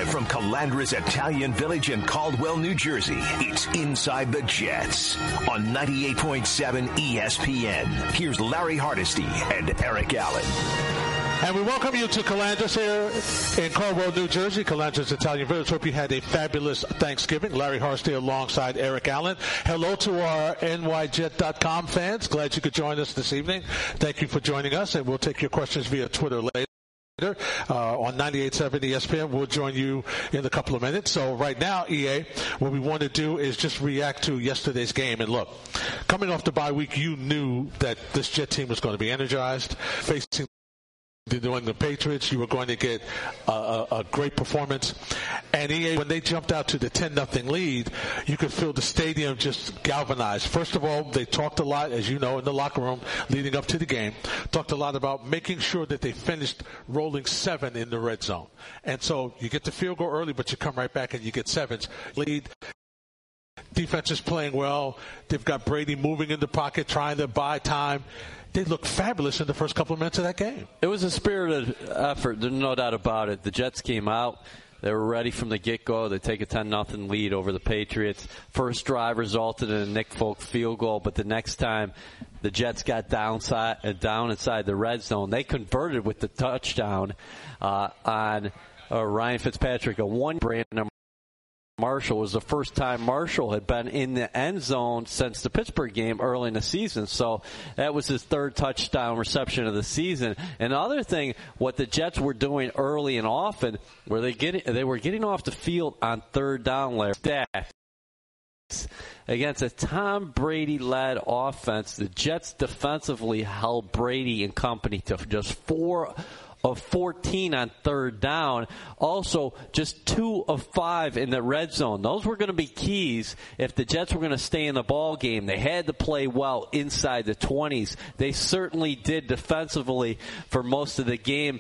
Live from Calandra's Italian Village in Caldwell, New Jersey, it's Inside the Jets on 98.7 ESPN. Here's Larry Hardesty and Eric Allen. And we welcome you to Calandra's here in Caldwell, New Jersey, Calandra's Italian Village. Hope you had a fabulous Thanksgiving. Larry Hardesty alongside Eric Allen. Hello to our NYJet.com fans. Glad you could join us this evening. Thank you for joining us, and we'll take your questions via Twitter later. On 98.7 ESPN. We'll join you in a couple of minutes. So right now, EA, what we want to do is just react to yesterday's game. And look, coming off the bye week, you knew that this Jet team was going to be energized. Facing the New England Patriots, you were going to get a great performance. And EA, when they jumped out to the 10-0 lead, you could feel the stadium just galvanized. First of all, they talked a lot, as you know, in the locker room leading up to the game. Talked a lot about making sure that they finished rolling 7 in the red zone. And so you get the field goal early, but you come right back and you get 7s. Lead. Defense is playing well. They've got Brady moving in the pocket, trying to buy time. They looked fabulous in the first couple of minutes of that game. It was a spirited effort, there's no doubt about it. The Jets came out. They were ready from the get-go. They take a 10-0 lead over the Patriots. First drive resulted in a Nick Folk field goal, but the next time the Jets got down inside the red zone, they converted with the touchdown on Ryan Fitzpatrick. Brandon Marshall was the first time Marshall had been in the end zone since the Pittsburgh game early in the season. So that was his third touchdown reception of the season. And the other thing, what the Jets were doing early and often, where they were getting off the field on third down, against a Tom Brady-led offense. The Jets defensively held Brady and company to just 4 of 14 on third down. Also, just 2 of 5 in the red zone. Those were going to be keys if the Jets were going to stay in the ball game. They had to play well inside the 20s. They certainly did defensively for most of the game.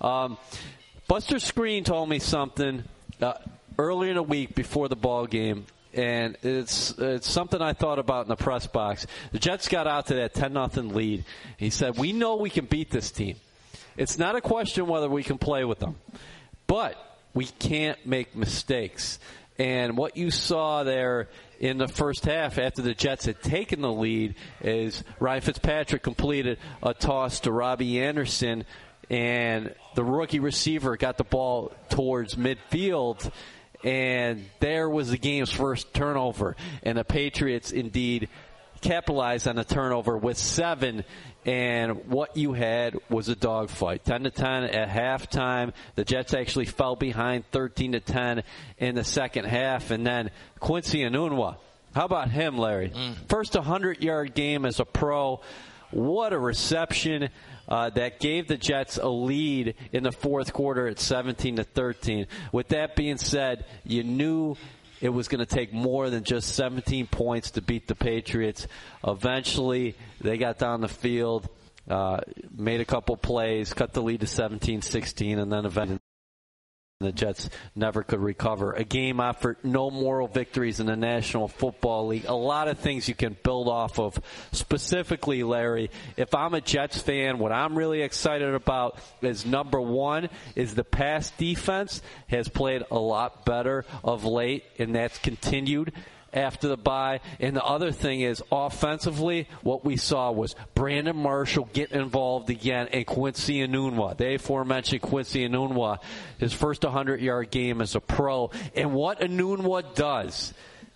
Buster Skrine told me something earlier in the week before the ball game, and it's something I thought about in the press box. The Jets got out to that 10-0 lead. He said, we know we can beat this team. It's not a question whether we can play with them, but we can't make mistakes. And what you saw there in the first half after the Jets had taken the lead is Ryan Fitzpatrick completed a toss to Robbie Anderson, and the rookie receiver got the ball towards midfield, and there was the game's first turnover. And the Patriots indeed capitalized on the turnover with 7. And what you had was a dogfight. 10-10 at halftime. The Jets actually fell behind 13-10 in the second half. And then Quincy Enunwa. How about him, Larry? First 100-yard game as a pro. What a reception that gave the Jets a lead in the fourth quarter at 17-13. With that being said, you knew it was going to take more than just 17 points to beat the Patriots. Eventually, they got down the field, made a couple plays, cut the lead to 17-16, and then eventually the Jets never could recover. A game effort, no moral victories in the National Football League. A lot of things you can build off of. Specifically, Larry, if I'm a Jets fan, what I'm really excited about is, number one, is the pass defense has played a lot better of late, and that's continued after the bye. And the other thing is, offensively, what we saw was Brandon Marshall get involved again, and Quincy Enunwa. The aforementioned Quincy Enunwa, his first 100-yard game as a pro. And what Enunwa does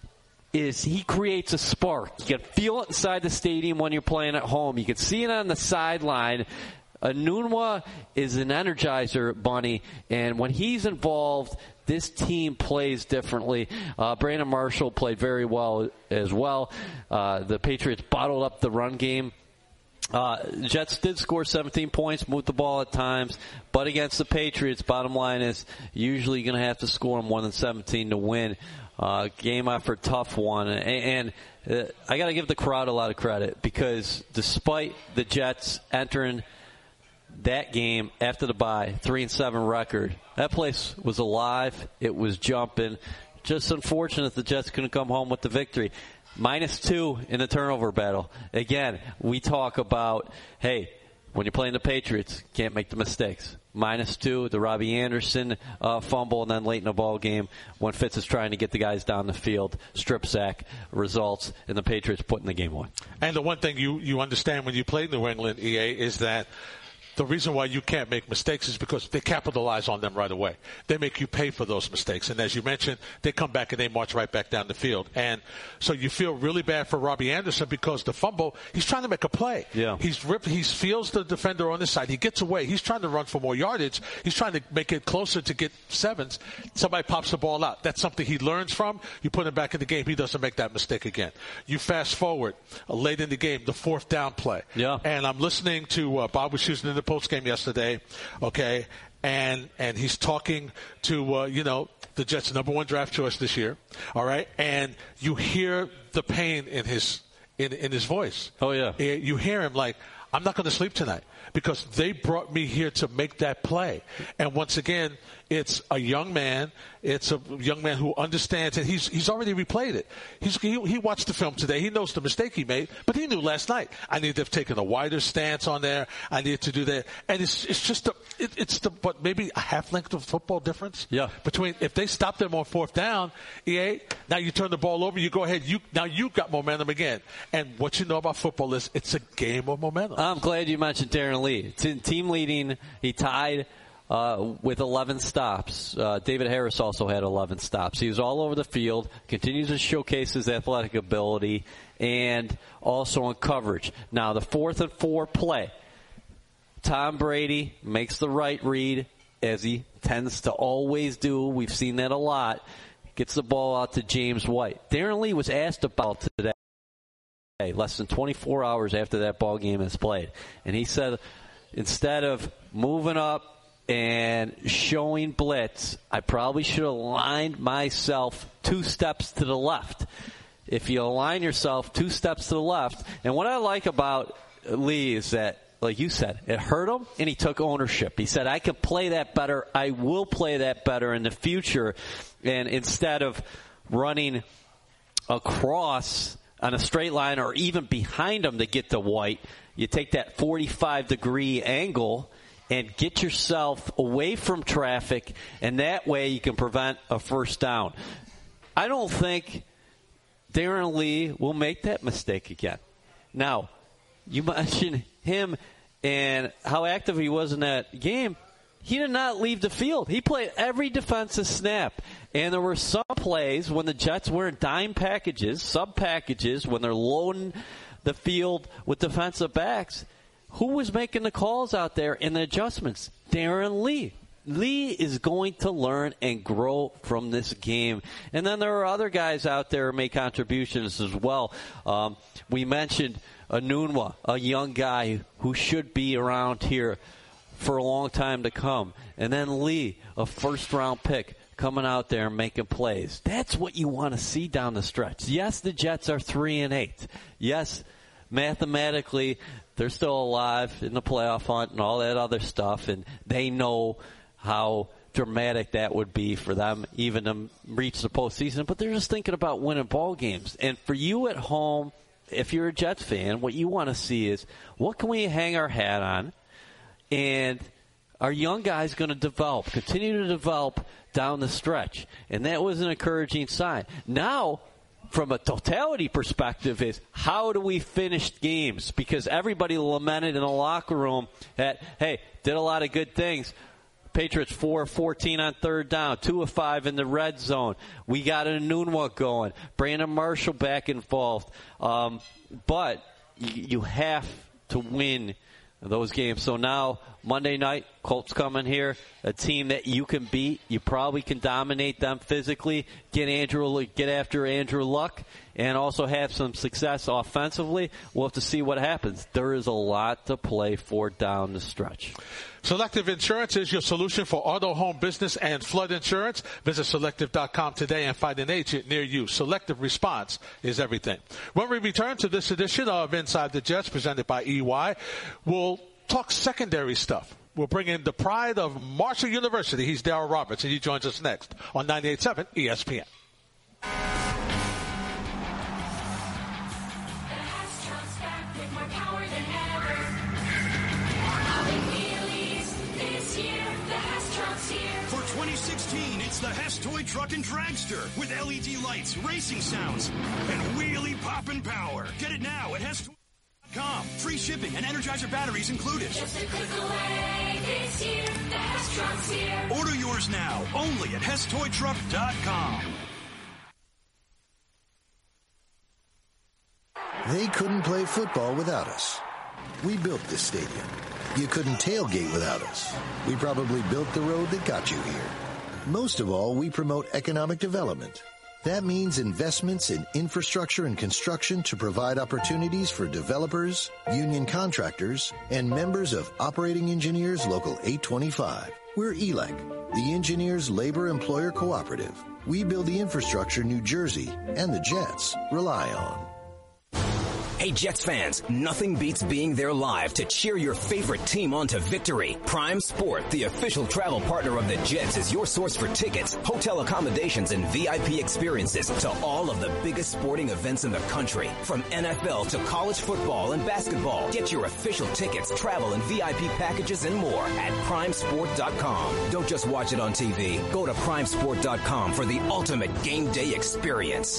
is he creates a spark. You can feel it inside the stadium when you're playing at home. You can see it on the sideline. Enunwa is an energizer bunny, and when he's involved, this team plays differently. Brandon Marshall played very well as well. The Patriots bottled up the run game. Jets did score 17 points, moved the ball at times, but against the Patriots, bottom line is usually going to have to score more than 17 to win. Game effort, tough one. And I got to give the crowd a lot of credit, because despite the Jets entering that game after the bye, 3-7 record, that place was alive. It was jumping. Just unfortunate the Jets couldn't come home with the victory. -2 in the turnover battle. Again, we talk about, hey, when you're playing the Patriots, can't make the mistakes. -2, the Robbie Anderson fumble, and then late in the ball game when Fitz is trying to get the guys down the field, strip sack results, and the Patriots putting the game away. And the one thing you understand when you play New England, EA, is that the reason why you can't make mistakes is because they capitalize on them right away. They make you pay for those mistakes. And as you mentioned, they come back and they march right back down the field. And so you feel really bad for Robbie Anderson because the fumble, he's trying to make a play. Yeah. He's ripped, he feels the defender on his side. He gets away. He's trying to run for more yardage. He's trying to make it closer to get sevens. Somebody pops the ball out. That's something he learns from. You put him back in the game. He doesn't make that mistake again. You fast forward late in the game, the 4th down play. Yeah. And I'm listening to Bob was using in the post game yesterday, okay, and he's talking to the Jets' #1 draft choice this year, all right, and you hear the pain in his voice. Oh yeah, you hear him like, I'm not going to sleep tonight because they brought me here to make that play. And once again, it's a young man. It's a young man who understands, and he's already replayed it. He watched the film today. He knows the mistake he made, but he knew last night, I need to have taken a wider stance on there. I need to do that. And it's just maybe a half length of football difference. Yeah. Between, if they stop them on 4th down, EA, now you turn the ball over, you go ahead, now you've got momentum again. And what you know about football is it's a game of momentum. I'm glad you mentioned Darren Lee. Team leading, he tied with 11 stops. David Harris also had 11 stops. He was all over the field, continues to showcase his athletic ability, and also in coverage. Now, the 4th and 4 play, Tom Brady makes the right read, as he tends to always do. We've seen that a lot. Gets the ball out to James White. Darren Lee was asked about today, less than 24 hours after that ball game is played. And he said, instead of moving up and showing blitz, I probably should have aligned myself 2 steps to the left. If you align yourself 2 steps to the left, and what I like about Lee is that, like you said, it hurt him, and he took ownership. He said, I can play that better. I will play that better in the future. And instead of running across on a straight line or even behind him to get to White, you take that 45-degree angle and get yourself away from traffic, and that way you can prevent a first down. I don't think Darren Lee will make that mistake again. Now, you mentioned him and how active he was in that game. He did not leave the field. He played every defensive snap. And there were some plays when the Jets were in dime packages, sub packages, when they're loading the field with defensive backs. Who was making the calls out there and the adjustments? Darren Lee. Lee is going to learn and grow from this game. And then there are other guys out there who make contributions as well. We mentioned Enunwa, a young guy who should be around here for a long time to come. And then Lee, a first-round pick, coming out there and making plays. That's what you want to see down the stretch. Yes, the Jets are 3-8. Yes, mathematically, they're still alive in the playoff hunt and all that other stuff, and they know how dramatic that would be for them even to reach the postseason. But they're just thinking about winning ball games. And for you at home, if you're a Jets fan, what you want to see is, what can we hang our hat on? And our young guys going to develop, continue to develop down the stretch. And that was an encouraging sign. Now, from a totality perspective, is how do we finish games? Because everybody lamented in the locker room that, hey, did a lot of good things. Patriots 4 of 14 on 3rd down, 2 of 5 in the red zone. We got a Enunwa going. Brandon Marshall back involved. But you have to win those games. So now, Monday night, Colts coming here, a team that you can beat. You probably can dominate them physically, get after Andrew Luck, and also have some success offensively. We'll have to see what happens. There is a lot to play for down the stretch. Selective Insurance is your solution for auto, home, business, and flood insurance. Visit Selective.com today and find an agent near you. Selective Response is everything. When we return to this edition of Inside the Jets, presented by EY, we'll talk secondary stuff. We'll bring in the pride of Marshall University. He's Darryl Roberts, and he joins us next on 98.7 ESPN. This year 2016, it's the Hess Toy Truck and Dragster with LED lights, racing sounds, and wheelie poppin' power. Get it now at HessToy.com. Free shipping and Energizer batteries included. Just a click away this year, the Hess Truck's here. Order yours now, only at HessToyTruck.com. They couldn't play football without us. We built this stadium. You couldn't tailgate without us. We probably built the road that got you here. Most of all, we promote economic development. That means investments in infrastructure and construction to provide opportunities for developers, union contractors, and members of Operating Engineers Local 825. We're ELEC, the Engineers Labor Employer Cooperative. We build the infrastructure New Jersey and the Jets rely on. Hey, Jets fans, nothing beats being there live to cheer your favorite team on to victory. Prime Sport, the official travel partner of the Jets, is your source for tickets, hotel accommodations, and VIP experiences to all of the biggest sporting events in the country. From NFL to college football and basketball. Get your official tickets, travel, and VIP packages and more at primesport.com. Don't just watch it on TV. Go to primesport.com for the ultimate game day experience.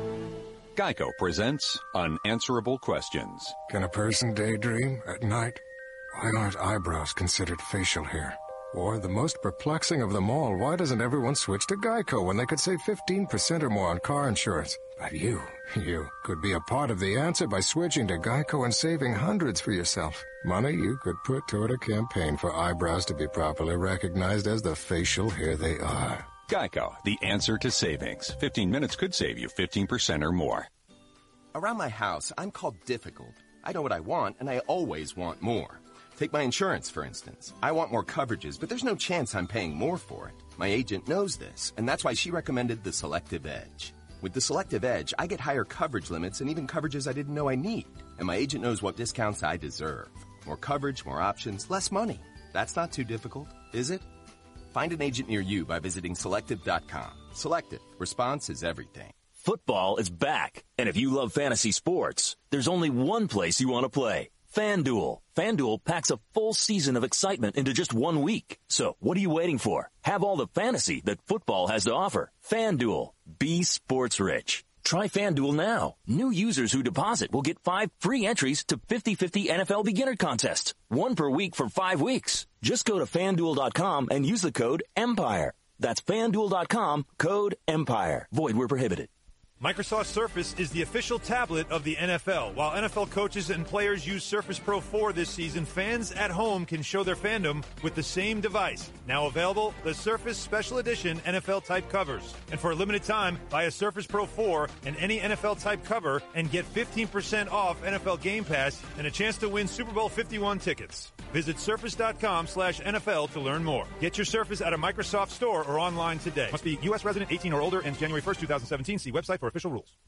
Geico presents Unanswerable Questions. Can a person daydream at night? Why aren't eyebrows considered facial hair? Or the most perplexing of them all, why doesn't everyone switch to Geico when they could save 15% or more on car insurance? But you could be a part of the answer by switching to Geico and saving hundreds for yourself. Money you could put toward a campaign for eyebrows to be properly recognized as the facial hair they are. Geico, the answer to savings. 15 minutes could save you 15% or more. Around my house, I'm called difficult. I know what I want, and I always want more. Take my insurance, for instance. I want more coverages, but there's no chance I'm paying more for it. My agent knows this, and that's why she recommended the Selective Edge. With the Selective Edge, I get higher coverage limits and even coverages I didn't know I need. And my agent knows what discounts I deserve. More coverage, more options, less money. That's not too difficult, is it? Find an agent near you by visiting Selective.com. Selective. Response is everything. Football is back. And if you love fantasy sports, there's only one place you want to play. FanDuel. FanDuel packs a full season of excitement into just 1 week. So what are you waiting for? Have all the fantasy that football has to offer. FanDuel. Be sports rich. Try FanDuel now. New users who deposit will get 5 free entries to 50-50 NFL beginner contests. 1 per week for 5 weeks. Just go to FanDuel.com and use the code EMPIRE. That's FanDuel.com, code EMPIRE. Void where prohibited. Microsoft Surface is the official tablet of the NFL. While NFL coaches and players use Surface Pro 4 this season, fans at home can show their fandom with the same device. Now available, the Surface Special Edition NFL type covers. And for a limited time, buy a Surface Pro 4 and any NFL type cover and get 15% off NFL Game Pass and a chance to win Super Bowl 51 tickets. Visit surface.com/NFL to learn more. Get your Surface at a Microsoft store or online today. Must be U.S. resident, 18 or older, and January 1st, 2017. See website for official rules.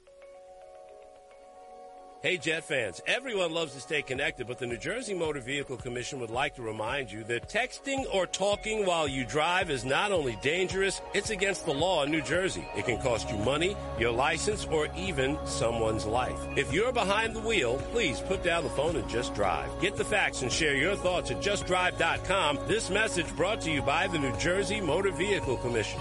Hey, Jet fans, everyone loves to stay connected, but the New Jersey Motor Vehicle Commission would like to remind you that texting or talking while you drive is not only dangerous, it's against the law in New Jersey. It can cost you money, your license, or even someone's life. If you're behind the wheel, please put down the phone and just drive. Get the facts and share your thoughts at justdrive.com. This message brought to you by the New Jersey Motor Vehicle Commission.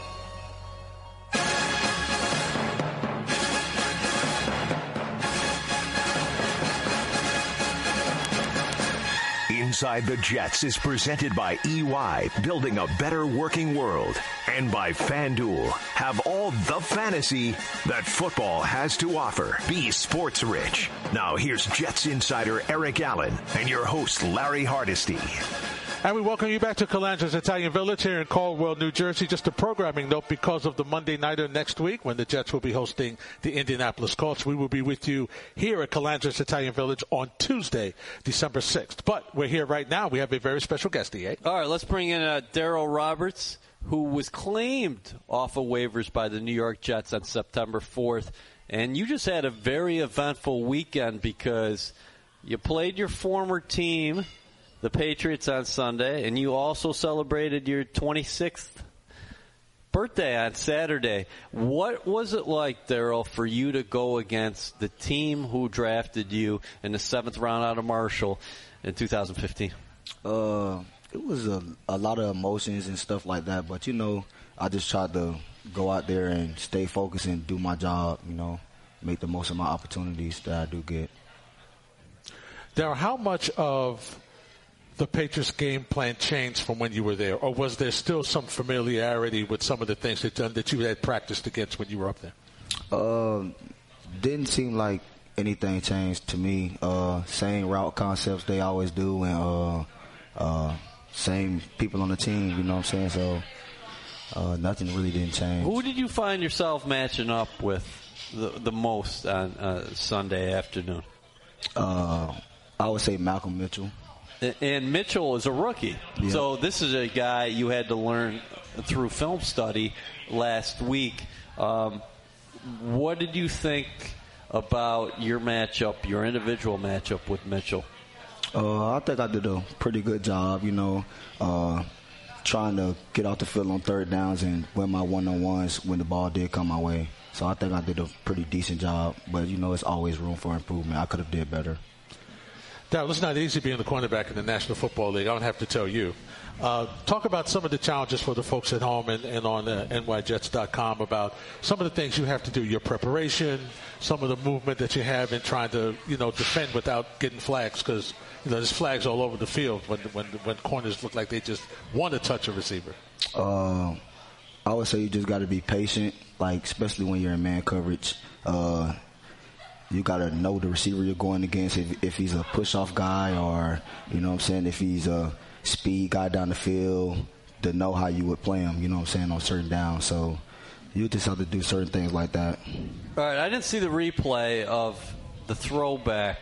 Inside the Jets is presented by EY, building a better working world, and by FanDuel. Have all the fantasy that football has to offer. Be sports rich. Now here's Jets insider Eric Allen and your host Larry Hardesty. And we welcome you back to Calandra's Italian Village here in Caldwell, New Jersey. Just a programming note, because of the Monday Nighter next week when the Jets will be hosting the Indianapolis Colts, we will be with you here at Calandra's Italian Village on Tuesday, December 6th. But we're here right now. We have a very special guest, EA. All right, let's bring in Daryl Roberts, who was claimed off of waivers by the New York Jets on September 4th. And you just had a very eventful weekend because you played your former team, the Patriots, on Sunday, and you also celebrated your 26th birthday on Saturday. What was it like, Daryl, for you to go against the team who drafted you in the 7th round out of Marshall in 2015? It was a lot of emotions and stuff like that, but, I just tried to go out there and stay focused and do my job, make the most of my opportunities that I do get. Darryl, how much of the Patriots game plan changed from when you were there, or was there still some familiarity with some of the things that you had practiced against when you were up there? Didn't seem like anything changed to me. Same route concepts they always do, and same people on the team, you know what I'm saying? So nothing really didn't change. Who did you find yourself matching up with the most on Sunday afternoon? I would say Malcolm Mitchell. And Mitchell is a rookie. Yeah. So this is a guy you had to learn through film study last week. What did you think about your matchup, your individual matchup with Mitchell? I think I did a pretty good job, trying to get off the field on third downs and win my one-on-ones when the ball did come my way. So I think I did a pretty decent job. But, it's always room for improvement. I could have did better. Darryl, it's not easy being the cornerback in the National Football League. I don't have to tell you. Talk about some of the challenges for the folks at home and on nyjets.com about some of the things you have to do, your preparation, some of the movement that you have in trying to, defend without getting flags, because, there's flags all over the field when corners look like they just want to touch a receiver. I would say you just got to be patient, especially when you're in man coverage. You got to know the receiver you're going against, if he's a push-off guy or, if he's a speed guy down the field, to know how you would play him, on certain downs. So you just have to do certain things like that. All right, I didn't see the replay of the throwback.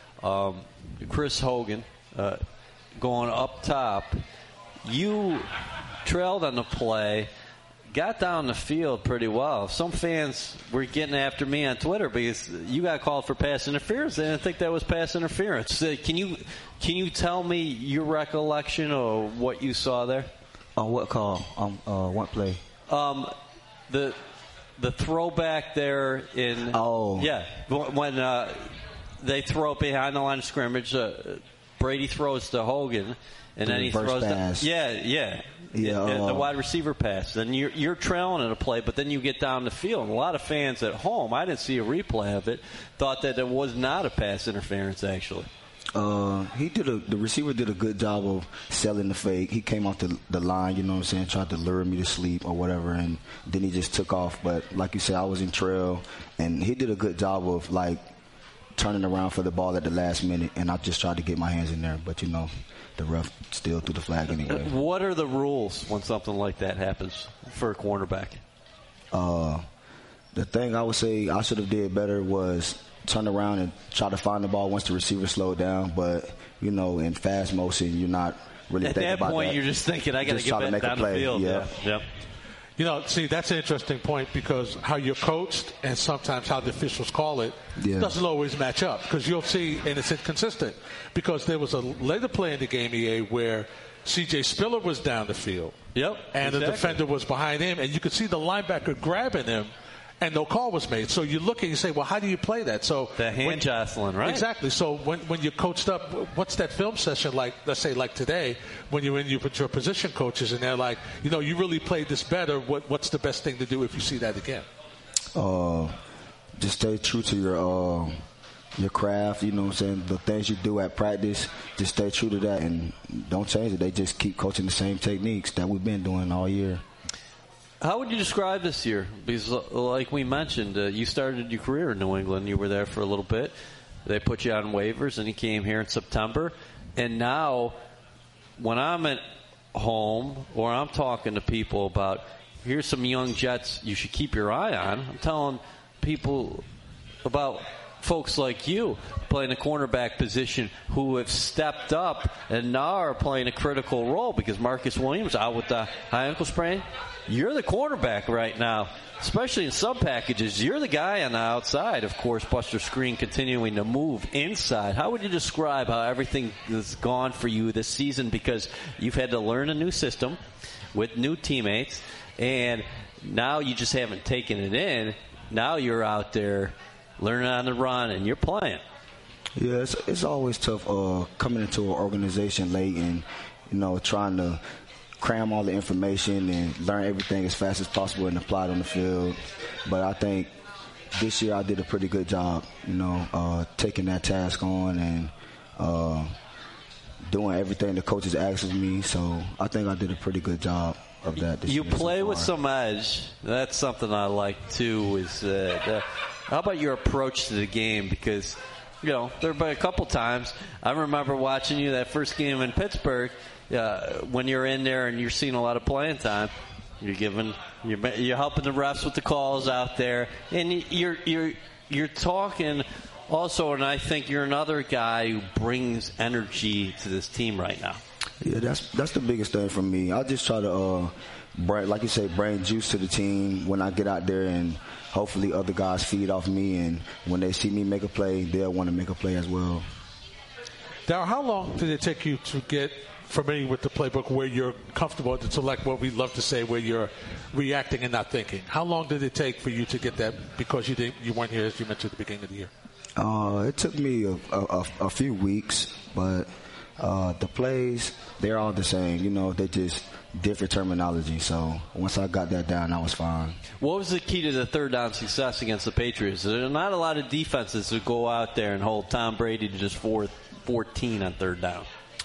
Chris Hogan going up top. You trailed on the play, got down the field pretty well. Some fans were getting after me on Twitter because you got called for pass interference. They didn't think that was pass interference. Can you tell me your recollection or what you saw there? What call? What play? The throwback there in. Oh. Yeah, when they throw it behind the line of scrimmage, Brady throws to Hogan, and then he throws pass. The wide receiver pass. Then you're trailing in a play, but then you get down the field. And a lot of fans at home, I didn't see a replay of it, thought that it was not a pass interference actually. The receiver did a good job of selling the fake. He came off the line, tried to lure me to sleep or whatever, and then he just took off. But like you said, I was in trail, and he did a good job of turning around for the ball at the last minute, and I just tried to get my hands in there. But the ref still threw the flag anyway. What are the rules when something like that happens for a cornerback? The thing I would say I should have did better was turn around and try to find the ball once the receiver slowed down. But, in fast motion, you're not really thinking about that. At that point, you're just thinking, I got to get back down the field. Yeah. See, that's an interesting point because how you're coached and sometimes how the officials call it doesn't always match up, because you'll see, and it's inconsistent, because there was a later play in the game, EA, where C.J. Spiller was down the field. Yep. And the defender was behind him, and you could see the linebacker grabbing him, and no call was made. So you look and you say, well, how do you play that? So the hand jostling, right? Exactly. So when you're coached up, what's that film session like, let's say like today, when you're in with your position coaches and they're like, you really played this better, what's the best thing to do if you see that again? Just stay true to your craft, the things you do at practice, just stay true to that and don't change it. They just keep coaching the same techniques that we've been doing all year. How would you describe this year? Because, like we mentioned, you started your career in New England. You were there for a little bit. They put you on waivers, and you came here in September. And now, when I'm at home or I'm talking to people about, here's some young Jets you should keep your eye on, I'm telling people about folks like you playing the cornerback position who have stepped up and now are playing a critical role because Marcus Williams out with the high ankle sprain. You're the cornerback right now, especially in sub packages. You're the guy on the outside. Of course, Buster Skrine continuing to move inside. How would you describe how everything has gone for you this season? Because you've had to learn a new system with new teammates, and now you just haven't taken it in. Now you're out there learning on the run, and you're playing. Yeah, it's always tough coming into an organization late and trying to cram all the information and learn everything as fast as possible and apply it on the field. But I think this year I did a pretty good job, taking that task on and doing everything the coaches asked of me. So I think I did a pretty good job of that this year. You play with some edge. That's something I like, too, is how about your approach to the game? Because, there have been a couple times. I remember watching you that first game in Pittsburgh when you're in there and you're seeing a lot of playing time. You're helping the refs with the calls out there, and you're talking also. And I think you're another guy who brings energy to this team right now. Yeah, that's the biggest thing for me. I just try to, bring juice to the team when I get out there, and hopefully other guys feed off me. And when they see me make a play, they'll want to make a play as well. Darryl, how long did it take you to get familiar with the playbook where you're comfortable to select what we love to say, where you're reacting and not thinking? How long did it take for you to get that, because you weren't here, as you mentioned at the beginning of the year? It took me a few weeks, but the plays, they're all the same. They're just different terminology. So once I got that down, I was fine. What was the key to the third down success against the Patriots? There are not a lot of defenses that go out there and hold Tom Brady to just 14 on third down.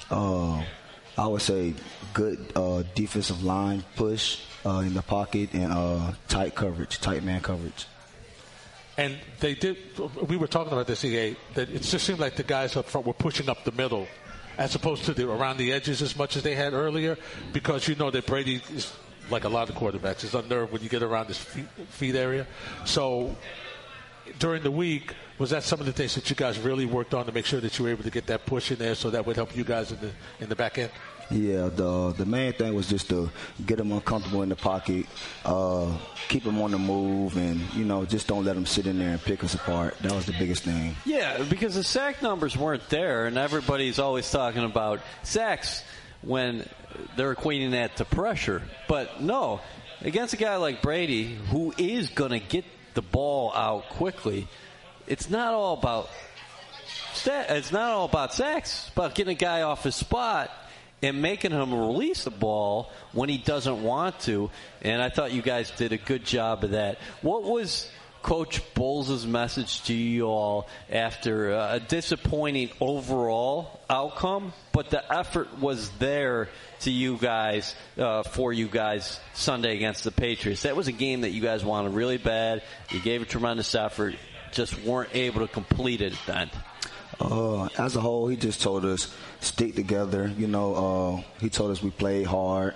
I would say good defensive line push in the pocket and tight man coverage. And they did. We were talking about this, EA, that it just seemed like the guys up front were pushing up the middle as opposed to around the edges as much as they had earlier, because that Brady is, like a lot of quarterbacks, is unnerved when you get around this feet area. So during the week, was that some of the things that you guys really worked on to make sure that you were able to get that push in there, so that would help you guys in the back end? Yeah, the main thing was just to get them uncomfortable in the pocket, keep them on the move, and, just don't let them sit in there and pick us apart. That was the biggest thing. Yeah, because the sack numbers weren't there, and everybody's always talking about sacks when they're equating that to pressure. But no, against a guy like Brady, who is going to get the ball out quickly, it's not all about sacks. It's about getting a guy off his spot and making him release the ball when he doesn't want to. And I thought you guys did a good job of that. What was Coach Bowles' message to you all after a disappointing overall outcome, but the effort was there to you guys, for you guys Sunday against the Patriots? That was a game that you guys wanted really bad. You gave a tremendous effort, just weren't able to complete it at the end. As a whole, he just told us stick together. He told us we played hard.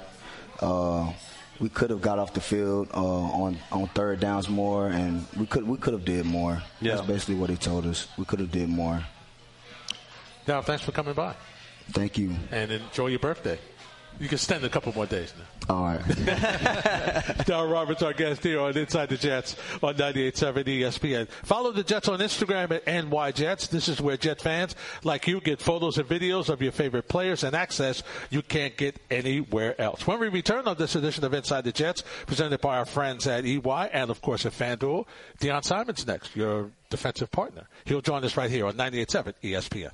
We could have got off the field on third downs more, and we could have did more. Yeah. That's basically what he told us. We could have did more. Now, thanks for coming by. Thank you. And enjoy your birthday. You can extend a couple more days now. All right. Darryl Roberts, our guest here on Inside the Jets on 98.7 ESPN. Follow the Jets on Instagram at NYJets. This is where Jet fans like you get photos and videos of your favorite players and access you can't get anywhere else. When we return on this edition of Inside the Jets, presented by our friends at EY and, of course, at FanDuel, Deion Simon's next, your defensive partner. He'll join us right here on 98.7 ESPN.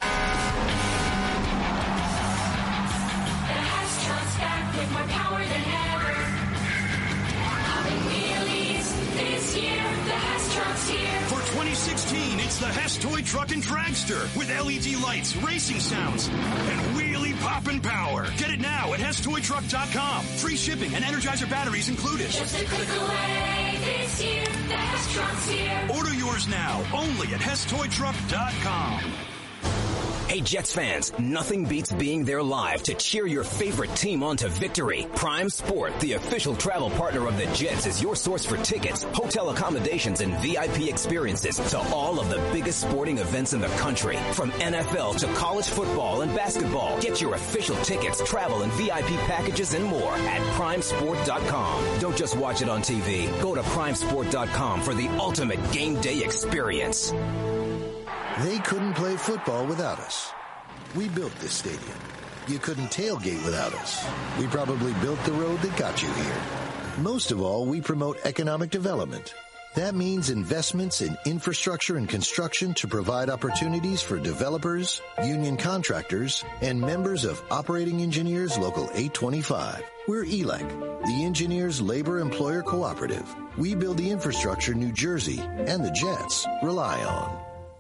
For 2016, it's the Hess Toy Truck and Dragster with LED lights, racing sounds, and wheelie poppin' power. Get it now at HessToyTruck.com. Free shipping and Energizer batteries included. Just a click away this year, the Hess Truck's here. Order yours now, only at HessToyTruck.com. Hey, Jets fans, nothing beats being there live to cheer your favorite team on to victory. Prime Sport, the official travel partner of the Jets, is your source for tickets, hotel accommodations, and VIP experiences to all of the biggest sporting events in the country. From NFL to college football and basketball. Get your official tickets, travel, and VIP packages and more at primesport.com. Don't just watch it on TV. Go to primesport.com for the ultimate game day experience. They couldn't play football without us. We built this stadium. You couldn't tailgate without us. We probably built the road that got you here. Most of all, we promote economic development. That means investments in infrastructure and construction to provide opportunities for developers, union contractors, and members of Operating Engineers Local 825. We're ELEC, the Engineers Labor Employer Cooperative. We build the infrastructure New Jersey and the Jets rely on.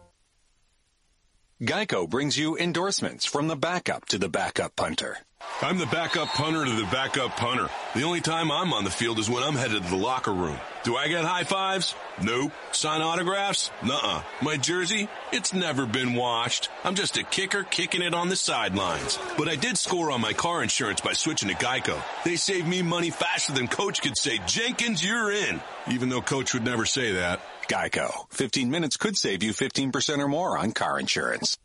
Geico brings you endorsements from the backup to the backup punter. I'm the backup punter to the backup punter. The only time I'm on the field is when I'm headed to the locker room. Do I get high fives? Nope. Sign autographs? Nuh-uh. My jersey? It's never been washed. I'm just a kicker kicking it on the sidelines. But I did score on my car insurance by switching to Geico. They saved me money faster than Coach could say, Jenkins, you're in. Even though Coach would never say that. Geico. 15 minutes could save you 15% or more on car insurance.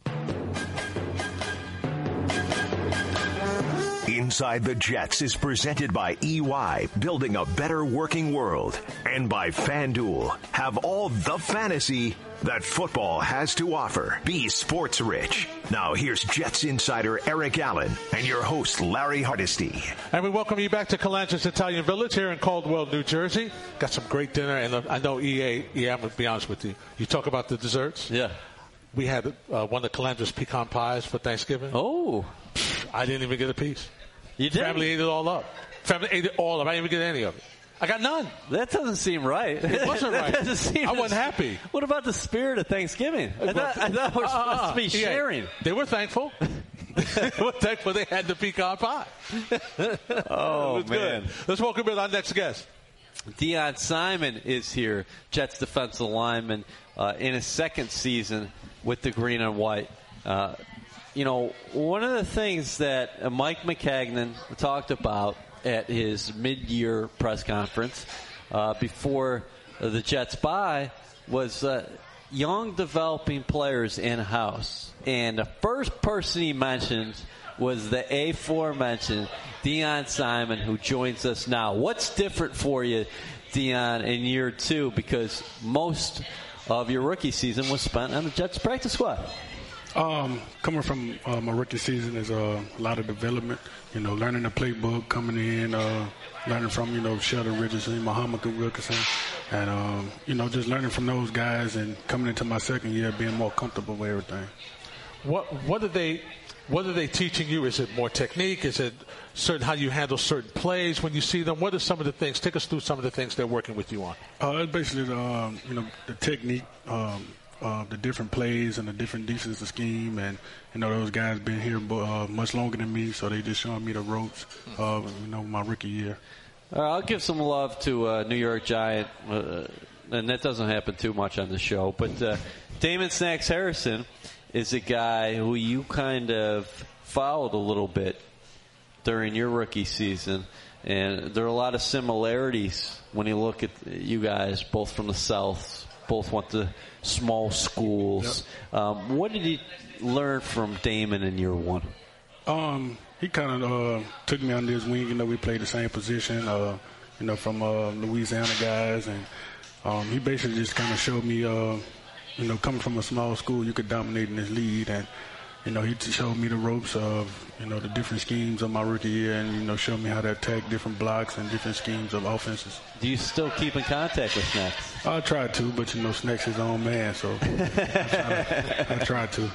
Inside the Jets is presented by EY, building a better working world, and by FanDuel. Have all the fantasy that football has to offer. Be sports rich. Now here's Jets insider Eric Allen and your host Larry Hardesty. And we welcome you back to Calandras Italian Village here in Caldwell, New Jersey. Got some great dinner, and I know I'm going to be honest with you. You talk about the desserts? Yeah. We had one of the Calandras pecan pies for Thanksgiving. Oh. I didn't even get a piece. You did? Family ate it all up. Family ate it all up. I didn't even get any of it. I got none. That doesn't seem right. It wasn't right. That doesn't seem I wasn't happy. What about the spirit of Thanksgiving? I thought we're supposed to be sharing. They were thankful. They were thankful they had the pecan pie. Oh, man. Good. Let's welcome in our next guest. Deion Simon is here, Jets defensive lineman, in his second season with the green and white. You know, one of the things that Mike Maccagnan talked about at his mid-year press conference before the Jets bye was young developing players in-house. And the first person he mentioned was the aforementioned Deion Simon, who joins us now. What's different for you, Deion, in year two? Because most of your rookie season was spent on the Jets practice squad. Coming from my rookie season is a lot of development, you know, learning the playbook, coming in, learning from, you know, Sheldon Richardson, Muhammad Wilkerson, and, you know, just learning from those guys and coming into my second year being more comfortable with everything. What are they teaching you? Is it more technique? Is it certain how you handle certain plays when you see them? What are some of the things? Take us through some of the things they're working with you on. It's basically the technique, the different plays and the different defensive scheme, and you know those guys been here much longer than me, so they just showing me the ropes. My rookie year. I'll give some love to New York Giant, and that doesn't happen too much on the show. But Damon Snacks Harrison is a guy who you kind of followed a little bit during your rookie season, and there are a lot of similarities when you look at you guys, both from the South. Both went to small schools. Yep. What did you learn from Damon in year one? He kind of took me under his wing. You know, we played the same position, from Louisiana guys. And he basically just kind of showed me, coming from a small school, you could dominate in this league. And, you know, he showed me the ropes of, the different schemes of my rookie year and, showed me how to attack different blocks and different schemes of offenses. Do you still keep in contact with Snacks? I try to, but, Snacks is his own man, so I try to.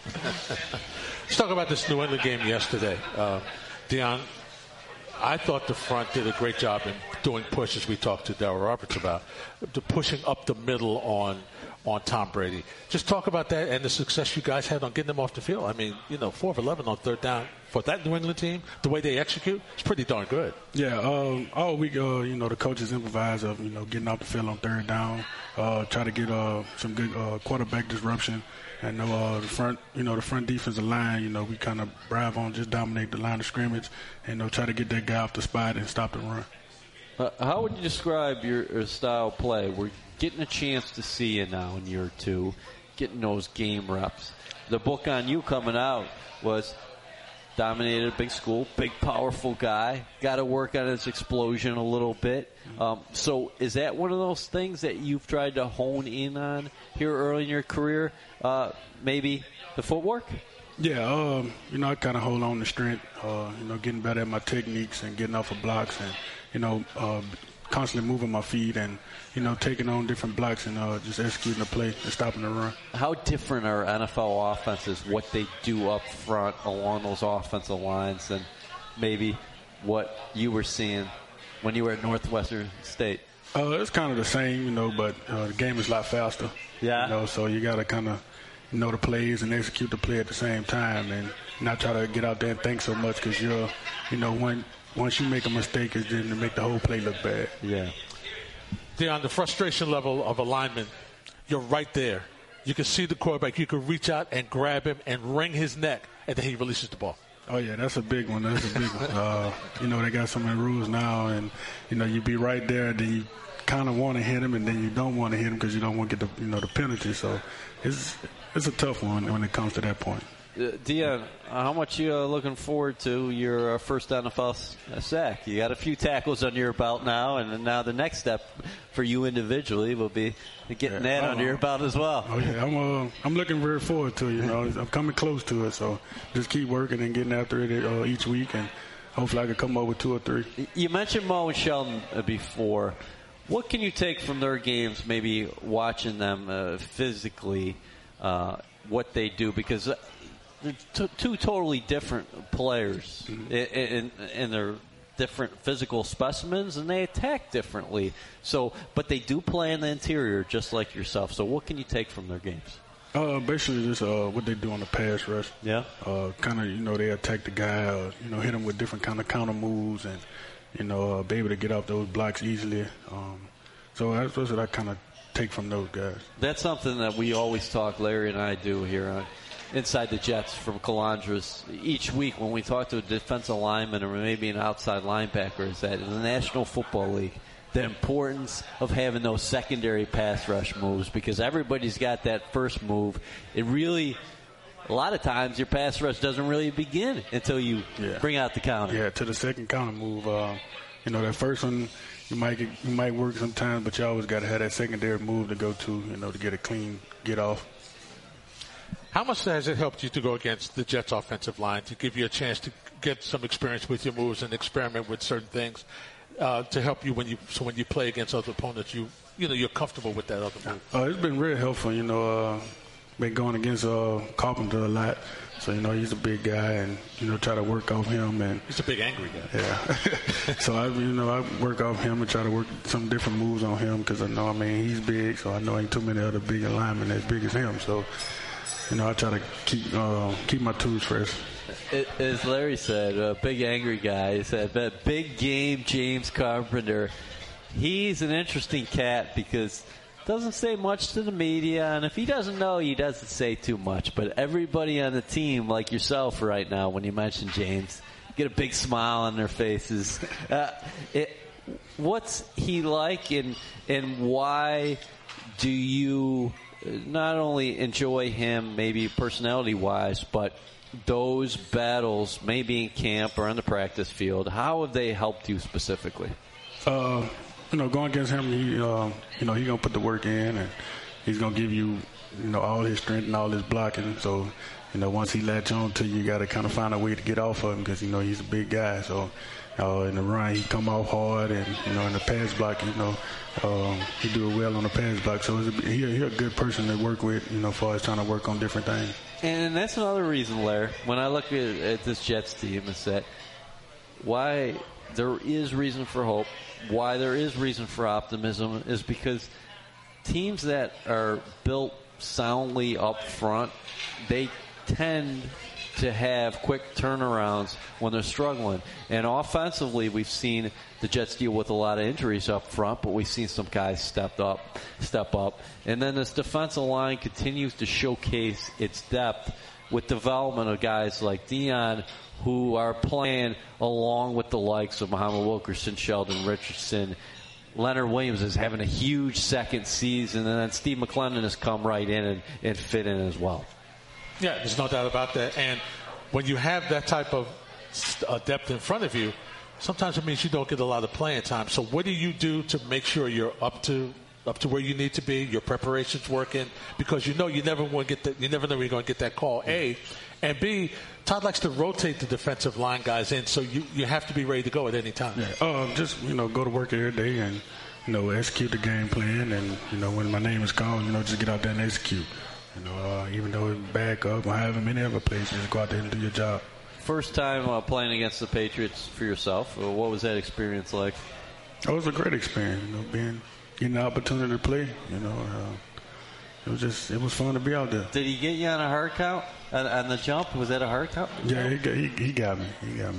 Let's talk about this New England game yesterday. Deion, I thought the front did a great job in doing pushes we talked to Darryl Roberts about, the pushing up the middle on Tom Brady. Just talk about that and the success you guys had on getting them off the field. I mean, 4 of 11 on third down. For that New England team, the way they execute, it's pretty darn good. Yeah, all week, the coaches improvise of, getting off the field on third down, try to get some good quarterback disruption. And the front defensive line, we kind of drive on, just dominate the line of scrimmage and try to get that guy off the spot and stop the run. How would you describe your style of play? We're getting a chance to see you now in year two, getting those game reps. The book on you coming out was dominated a big school, big, powerful guy, got to work on his explosion a little bit. So is that one of those things that you've tried to hone in on here early in your career, maybe the footwork? Yeah, I kind of hold on to strength, getting better at my techniques and getting off of blocks and, constantly moving my feet and, taking on different blocks and just executing the play and stopping the run. How different are NFL offenses, what they do up front along those offensive lines, than maybe what you were seeing when you were at Northwestern State? It's kind of the same, but the game is a lot faster. Yeah. So you got to kind of know the plays and execute the play at the same time and not try to get out there and think so much because once you make a mistake, it's going to make the whole play look bad. Yeah. On the frustration level of a lineman, you're right there. You can see the quarterback. You can reach out and grab him and wring his neck, and then he releases the ball. Oh, yeah, that's a big one. That's a big one. They got some rules now, and, you be right there, and then you kind of want to hit him, and then you don't want to hit him because you don't want to get the penalty. So it's a tough one when it comes to that point. Deion, how much you looking forward to your first NFL sack? You got a few tackles under your belt now, and now the next step for you individually will be getting that under your belt as well. Oh yeah, I'm looking very forward to it. I'm coming close to it, so just keep working and getting after it each week, and hopefully I can come up with 2 or 3. You mentioned Mo and Sheldon before. What can you take from their games, maybe watching them physically, what they do? Because they're two totally different players, and they're different physical specimens, and they attack differently. So, but they do play in the interior just like yourself. So what can you take from their games? Basically just what they do on the pass rush. Yeah. Kind of, they attack the guy, hit him with different kind of counter moves and, be able to get off those blocks easily. So that's what I kind of take from those guys. That's something that we always talk, Larry and I do here on Inside the Jets from Calandras each week when we talk to a defensive lineman or maybe an outside linebacker, is that in the National Football League, the importance of having those secondary pass rush moves, because everybody's got that first move. It really, a lot of times your pass rush doesn't really begin until you bring out the counter. Yeah, to the second counter move. That first one you might work sometimes, but you always got to have that secondary move to go to, to get a clean get off. How much has it helped you to go against the Jets' offensive line, to give you a chance to get some experience with your moves and experiment with certain things, to help you when you play against other opponents, you're comfortable with that other move? It's been really helpful. Been going against Carpenter a lot, so he's a big guy, and try to work off him. And he's a big angry guy. Yeah. So I work off him and try to work some different moves on him because I know he's big, so I know ain't too many other big linemen as big as him. So. I try to keep my tools fresh. As Larry said, a big angry guy. He said, that big game James Carpenter. He's an interesting cat because doesn't say much to the media, and if he doesn't know, he doesn't say too much. But everybody on the team, like yourself right now, when you mention James, get a big smile on their faces. What's he like, and why do you not only enjoy him maybe personality-wise, but those battles maybe in camp or on the practice field, how have they helped you specifically? Going against him, he's going to put the work in, and he's going to give you, all his strength and all his blocking. So, once he latch on to you, you got to kind of find a way to get off of him because, he's a big guy. So, in the run, he come off hard, and, in the pass block, he do it well on the pass block. So he's a good person to work with, as far as trying to work on different things. And that's another reason, Larry, when I look at this Jets team, is that why there is reason for hope, why there is reason for optimism, is because teams that are built soundly up front, they tend to have quick turnarounds when they're struggling. And offensively, we've seen the Jets deal with a lot of injuries up front, but we've seen some guys step up. And then this defensive line continues to showcase its depth with development of guys like Deion, who are playing along with the likes of Muhammad Wilkerson, Sheldon Richardson. Leonard Williams is having a huge second season, and then Steve McClendon has come right in and fit in as well. Yeah, there's no doubt about that. And when you have that type of depth in front of you, sometimes it means you don't get a lot of playing time. So what do you do to make sure you're up to where you need to be, your preparation's working? Because you never know you're going to get that call, A. And B, Todd likes to rotate the defensive line guys in, so you have to be ready to go at any time. Yeah. Just, go to work every day and, execute the game plan. And, when my name is called, just get out there and execute. Even though it's back up or however many other places, just go out there and do your job. First time playing against the Patriots for yourself. What was that experience like? It was a great experience, getting the opportunity to play. It was fun to be out there. Did he get you on a hard count on the jump? Was that a hard count? Yeah, he got me.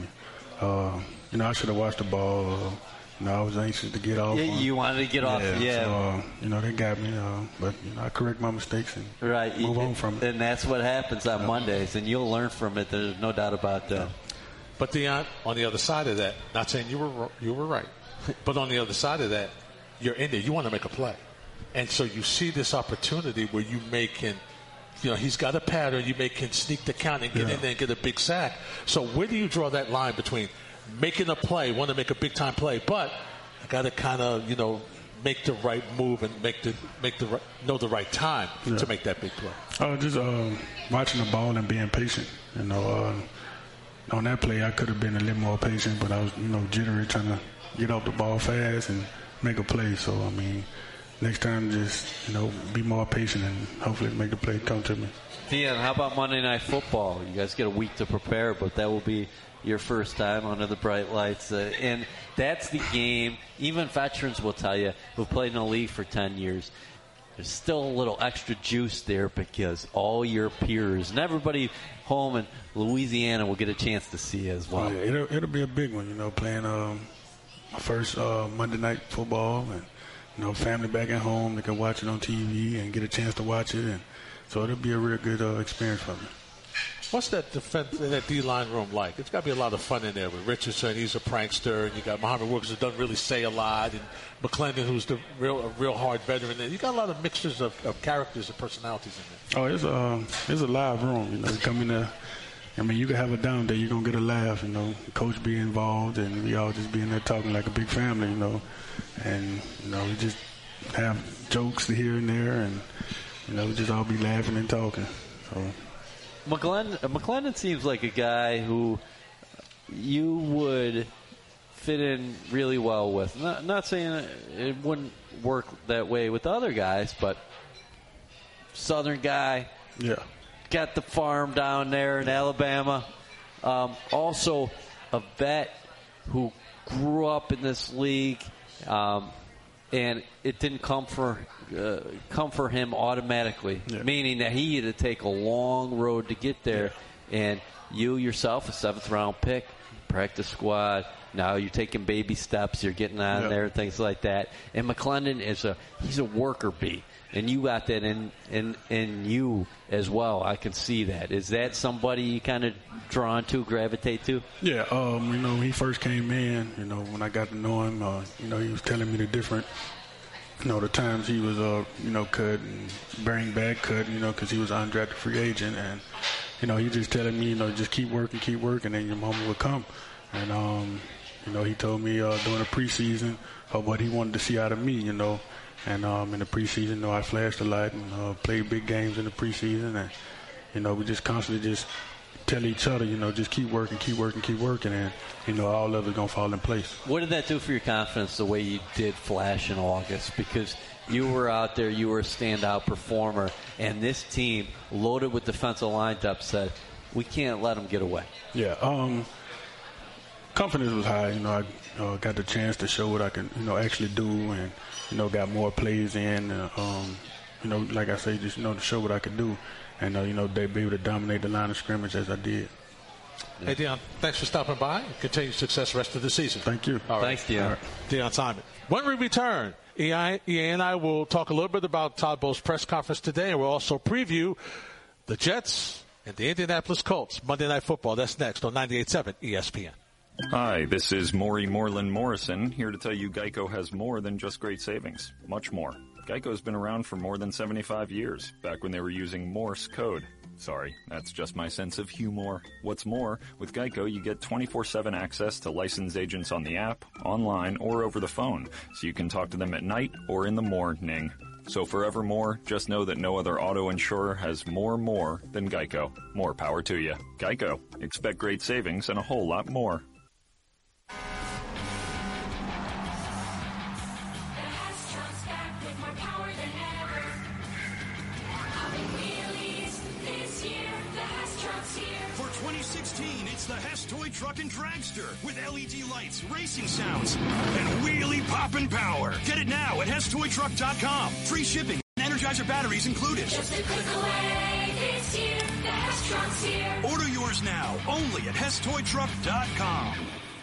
I should have watched the ball. I was anxious to get off. Yeah, you wanted to get off. Yeah. So, they got me. But I correct my mistakes and move on from it. And that's what happens on Mondays, and you'll learn from it. There's no doubt about that. But Deion, on the other side of that, not saying you were right, but on the other side of that, you're in there. You want to make a play. And so you see this opportunity where you can, he's got a pattern. You can sneak the count and get in there and get a big sack. So where do you draw that line between making a play, want to make a big time play, but I got to kind of, make the right move and know the right time to make that big play? Just watching the ball and being patient. On that play, I could have been a little more patient, but I was, jittery, trying to get off the ball fast and make a play. So, next time, just, be more patient and hopefully make the play come to me. Deion, how about Monday Night Football? You guys get a week to prepare, but that will be your first time under the bright lights. And that's the game, even veterans will tell you, who've played in the league for 10 years, there's still a little extra juice there because all your peers and everybody home in Louisiana will get a chance to see you as well. It'll be a big one, playing my first Monday Night Football and, family back at home. They can watch it on TV and get a chance to watch it. And so it'll be a real good experience for me. What's that defense in that D-line room like? It's got to be a lot of fun in there with Richardson. He's a prankster, and you got Muhammad Wilkes who doesn't really say a lot, and McClendon who's a real hard veteran. And you got a lot of mixtures of characters and personalities in there. It's a live room. You come in there. You can have a down day. You're gonna get a laugh. Coach be involved, and we all just be in there talking like a big family. And we just have jokes here and there, and we just all be laughing and talking. So. McClendon seems like a guy who you would fit in really well with. Not saying it wouldn't work that way with other guys, but Southern guy. Yeah. Got the farm down there in Alabama. Also a vet who grew up in this league, and it didn't come for him automatically, meaning that he had to take a long road to get there. And you yourself, a 7th-round pick, practice squad. Now you're taking baby steps. You're getting on there, things like that. And McClendon he's a worker bee, and you got that in you as well. I can see that. Is that somebody you kind of drawn to, gravitate to? Yeah. When he first came in, when I got to know him, he was telling me the different. The times he was, cut and bring back cut, because he was an undrafted free agent. And, he just telling me, just keep working, and your moment will come. And, he told me during the preseason of what he wanted to see out of me, And in the preseason, I flashed a lot and played big games in the preseason. And, we just constantly just tell each other, just keep working, and, all of it's going to fall in place. What did that do for your confidence, the way you did flash in August? Because you were out there, you were a standout performer, and this team, loaded with defensive line depth, said, we can't let them get away. Yeah. Confidence was high. I got the chance to show what I can, actually do, and, got more plays in, like I say, just, to show what I could do. And, they be able to dominate the line of scrimmage as I did. Hey, Deion, thanks for stopping by. Continued success rest of the season. Thank you. All right. Thanks, Deion. Right. Deion Simon. When we return, EA and I will talk a little bit about Todd Bowles' press conference today, and we'll also preview the Jets and the Indianapolis Colts. Monday Night Football. That's next on 98.7 ESPN. Hi, this is Maury Moreland Morrison, here to tell you Geico has more than just great savings. Much more. Geico's been around for more than 75 years, back when they were using Morse code. Sorry, that's just my sense of humor. What's more, with Geico you get 24/7 access to licensed agents on the app, online, or over the phone, so you can talk to them at night or in the morning. So forevermore, just know that no other auto insurer has more than Geico. More power to you. Geico. Expect great savings and a whole lot more. It's the Hess Toy Truck and Dragster with LED lights, racing sounds, and wheelie poppin' power. Get it now at HessToyTruck.com. Free shipping and Energizer batteries included. Just a click away this year, the Hess Truck's here. Order yours now, only at HessToyTruck.com.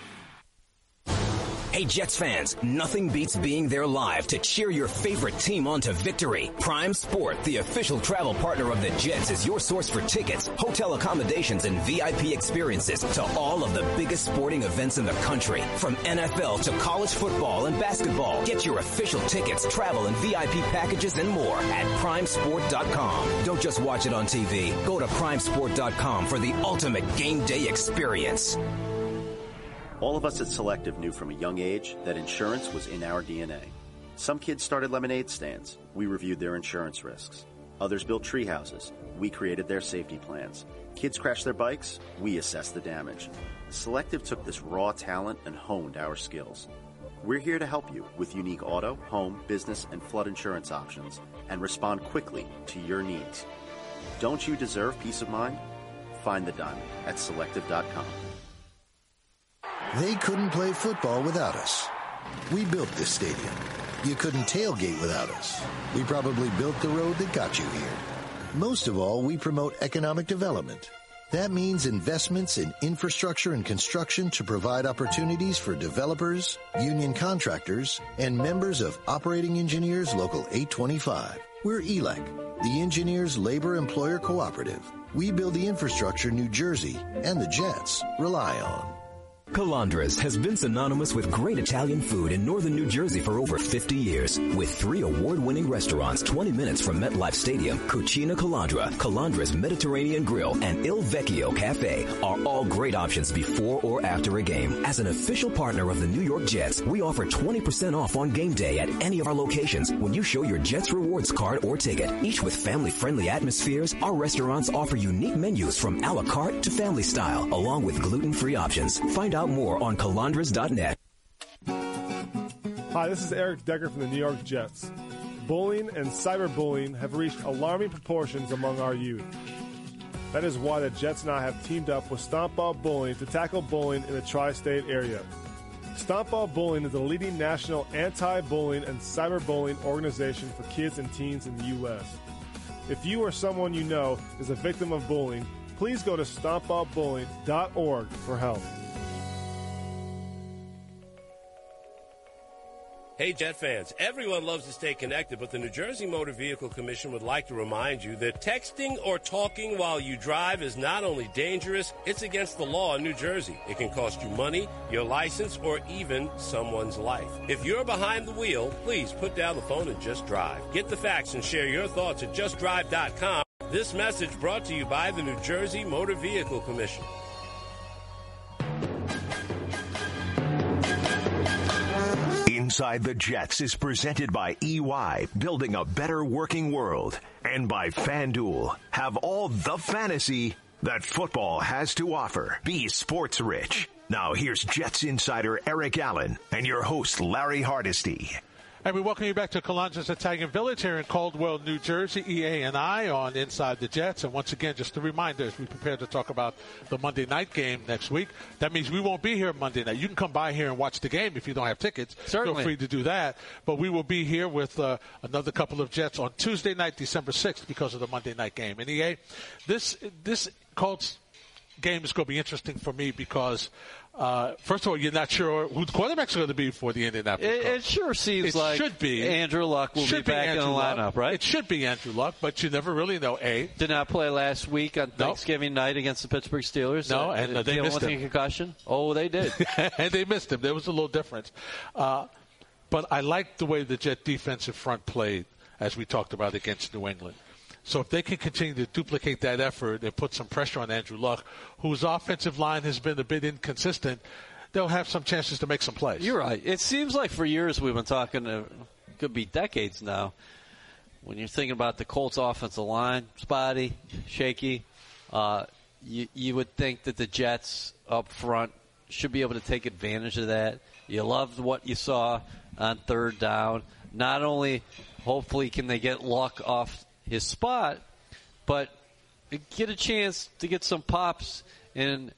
Hey, Jets fans, nothing beats being there live to cheer your favorite team on to victory. Prime Sport, the official travel partner of the Jets, is your source for tickets, hotel accommodations, and VIP experiences to all of the biggest sporting events in the country. From NFL to college football and basketball, get your official tickets, travel, and VIP packages and more at primesport.com. Don't just watch it on TV. Go to primesport.com for the ultimate game day experience. All of us at Selective knew from a young age that insurance was in our DNA. Some kids started lemonade stands. We reviewed their insurance risks. Others built tree houses. We created their safety plans. Kids crashed their bikes. We assessed the damage. Selective took this raw talent and honed our skills. We're here to help you with unique auto, home, business, and flood insurance options and respond quickly to your needs. Don't you deserve peace of mind? Find the diamond at Selective.com. They couldn't play football without us. We built this stadium. You couldn't tailgate without us. We probably built the road that got you here. Most of all, we promote economic development. That means investments in infrastructure and construction to provide opportunities for developers, union contractors, and members of Operating Engineers Local 825. We're ELEC, the Engineers Labor Employer Cooperative. We build the infrastructure New Jersey and the Jets rely on. Calandras has been synonymous with great Italian food in northern New Jersey for over 50 years. With 3 award-winning restaurants 20 minutes from MetLife Stadium, Cucina Calandra, Calandra's Mediterranean Grill, and Il Vecchio Cafe are all great options before or after a game. As an official partner of the New York Jets, we offer 20% off on game day at any of our locations when you show your Jets Rewards card or ticket. Each with family-friendly atmospheres, our restaurants offer unique menus from a la carte to family style, along with gluten-free options. Find out more on calandras.net. Hi, this is Eric Decker from the New York Jets. Bullying and cyberbullying have reached alarming proportions among our youth. That is why the Jets now have teamed up with Stomp Ball Bullying to tackle bullying in the tri-state area. Stomp Ball Bullying is the leading national anti-bullying and cyberbullying organization for kids and teens in the U.S. If you or someone you know is a victim of bullying, please go to stompballbullying.org for help. Hey, Jet fans, everyone loves to stay connected, but the New Jersey Motor Vehicle Commission would like to remind you that texting or talking while you drive is not only dangerous, it's against the law in New Jersey. It can cost you money, your license, or even someone's life. If you're behind the wheel, please put down the phone and just drive. Get the facts and share your thoughts at justdrive.com. This message brought to you by the New Jersey Motor Vehicle Commission. Inside the Jets is presented by EY, building a better working world, and by FanDuel. Have all the fantasy that football has to offer. Be sports rich. Now here's Jets insider Eric Allen and your host Larry Hardesty. And we welcome you back to Calandra's Italian Village here in Caldwell, New Jersey, EA and I on Inside the Jets. And once again, just a reminder, as we prepare to talk about the Monday night game next week, that means we won't be here Monday night. You can come by here and watch the game if you don't have tickets. Certainly. Feel free to do that. But we will be here with another couple of Jets on Tuesday night, December 6th, because of the Monday night game. And EA, this Colts game is going to be interesting for me because first of all, you're not sure who the quarterback's going to be for the Indianapolis Colts. It sure seems like should be Andrew Luck will be back in the lineup, right? It should be Andrew Luck, but you never really know. Did not play last week on Thanksgiving night against the Pittsburgh Steelers. No, and they missed him. With a concussion. Oh, they did. And they missed him. There was a little difference. But I liked the way the Jet defensive front played, as we talked about, against New England. So if they can continue to duplicate that effort and put some pressure on Andrew Luck, whose offensive line has been a bit inconsistent, they'll have some chances to make some plays. You're right. It seems like for years we've been talking, could be decades now, when you're thinking about the Colts offensive line, spotty, shaky, you would think that the Jets up front should be able to take advantage of that. You loved what you saw on third down. Not only, hopefully, can they get Luck off his spot, but get a chance to get some pops in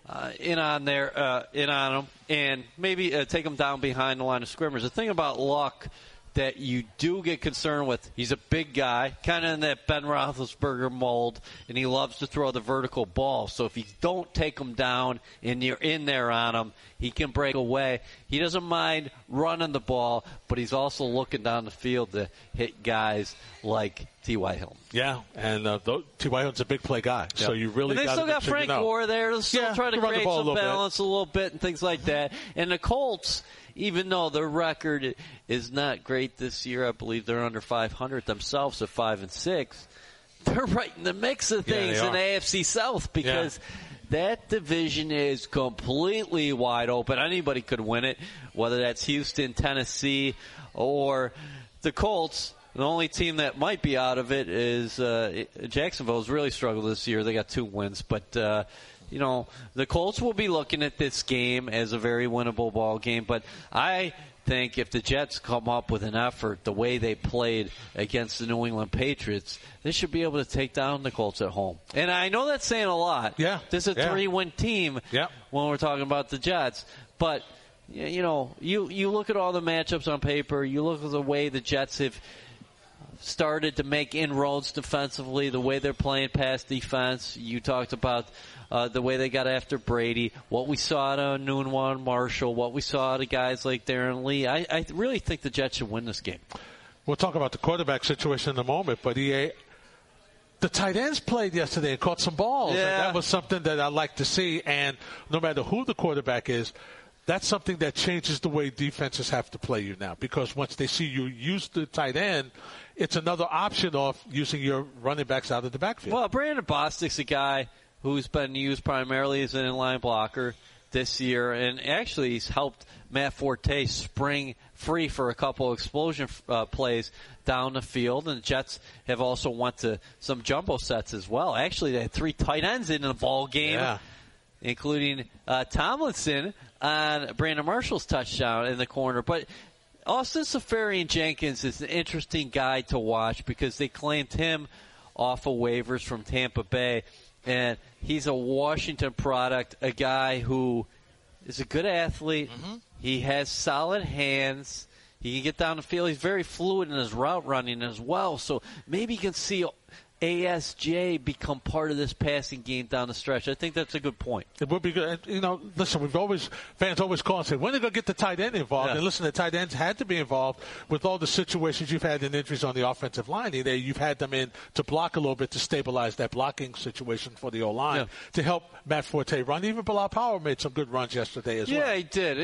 on them, and maybe take them down behind the line of scrimmage. The thing about Luck that you do get concerned with, he's a big guy, kind of in that Ben Roethlisberger mold, and he loves to throw the vertical ball. So if you don't take him down and you're in there on him, he can break away. He doesn't mind running the ball, but he's also looking down the field to hit guys like T.Y. Hilton. Yeah, and T.Y. Hilton's a big play guy, so you really got to make sure you know. They still got Frank Gore there. They'll still try to create some balance a little bit and things like that. And the Colts, even though their record is not great this year, I believe they're under 500 themselves at 5-6. They're right in the mix of things in the AFC South because that division is completely wide open. Anybody could win it, whether that's Houston, Tennessee, or the Colts. The only team that might be out of it is Jacksonville's really struggled this year. They got 2 wins, but the Colts will be looking at this game as a very winnable ball game. But I think if the Jets come up with an effort the way they played against the New England Patriots, they should be able to take down the Colts at home. And I know that's saying a lot. Yeah. This is a 3-win team when we're talking about the Jets. But, you look at all the matchups on paper. You look at the way the Jets have started to make inroads defensively, the way they're playing pass defense. You talked about the way they got after Brady, what we saw out of Nunwan Marshall, what we saw out of guys like Darren Lee. I really think the Jets should win this game. We'll talk about the quarterback situation in a moment, but the tight ends played yesterday and caught some balls. Yeah. And that was something that I like to see. And no matter who the quarterback is, that's something that changes the way defenses have to play you now. Because once they see you use the tight end, it's another option of using your running backs out of the backfield. Well, Brandon Bostic's a guy who's been used primarily as an inline blocker this year, and actually he's helped Matt Forte spring free for a couple of explosion plays down the field, and the Jets have also went to some jumbo sets as well. Actually, they had 3 tight ends in the ball game, including Tomlinson on Brandon Marshall's touchdown in the corner. But Austin Seferian-Jenkins is an interesting guy to watch because they claimed him off of waivers from Tampa Bay. And he's a Washington product, a guy who is a good athlete. Mm-hmm. He has solid hands. He can get down the field. He's very fluid in his route running as well. So maybe you can see ASJ become part of this passing game down the stretch. I think that's a good point. It would be good. Listen, fans always call and say, when are they going to get the tight end involved? Yeah. And listen, the tight ends had to be involved with all the situations you've had in injuries on the offensive line. You've had them in to block a little bit to stabilize that blocking situation for the O-line to help Matt Forte run. Even Bilal Powell made some good runs yesterday as well. Yeah, he did.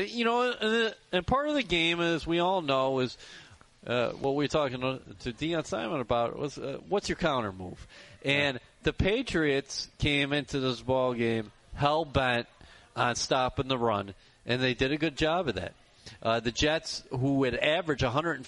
And part of the game, as we all know, is what we were talking to Deion Simon about was what's your counter move? And the Patriots came into this ball game hell-bent on stopping the run, and they did a good job of that. The Jets, who would average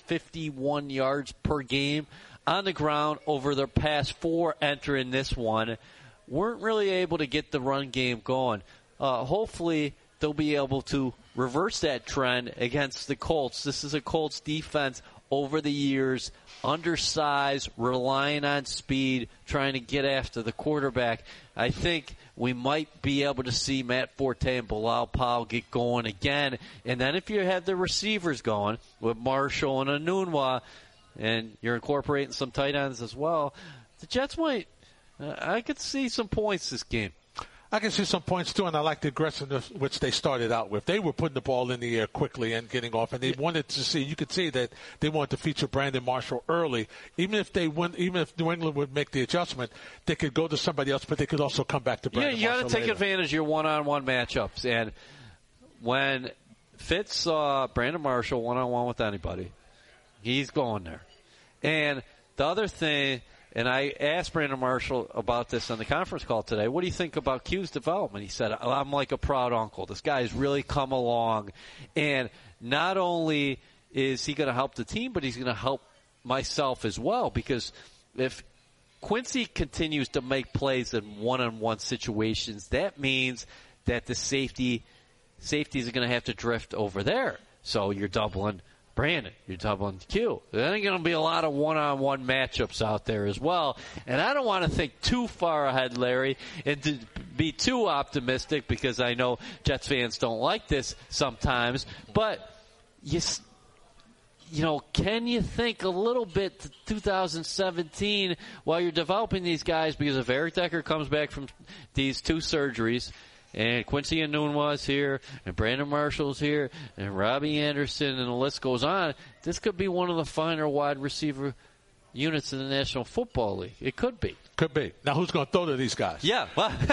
151 yards per game on the ground over their past 4 entering this one, weren't really able to get the run game going. Hopefully, they'll be able to reverse that trend against the Colts. This is a Colts defense over the years, undersized, relying on speed, trying to get after the quarterback. I think we might be able to see Matt Forte and Bilal Powell get going again. And then if you have the receivers going with Marshall and Anunwa, and you're incorporating some tight ends as well, the Jets might, I could see some points this game. I can see some points, too, and I like the aggressiveness which they started out with. They were putting the ball in the air quickly and getting off, and they wanted to see, you could see that they wanted to feature Brandon Marshall early. Even if New England would make the adjustment, they could go to somebody else, but they could also come back to Brandon Marshall. Yeah, you got to take advantage of your one-on-one matchups. And when Fitz saw Brandon Marshall one-on-one with anybody, he's going there. And the other thing, and I asked Brandon Marshall about this on the conference call today, what do you think about Q's development? He said, I'm like a proud uncle. This guy's really come along. And not only is he going to help the team, but he's going to help myself as well, because if Quincy continues to make plays in one-on-one situations, that means that the safeties are going to have to drift over there. So you're doubling Brandon, you're doubling Q. There ain't going to be a lot of one-on-one matchups out there as well. And I don't want to think too far ahead, Larry, and to be too optimistic, because I know Jets fans don't like this sometimes. But can you think a little bit to 2017 while you're developing these guys? Because if Eric Decker comes back from these 2 surgeries, and Quincy Enunwa's here, and Brandon Marshall's here, and Robbie Anderson, and the list goes on, this could be one of the finer wide receiver units in the National Football League. It could be. Could be. Now, who's going to throw to these guys? Yeah.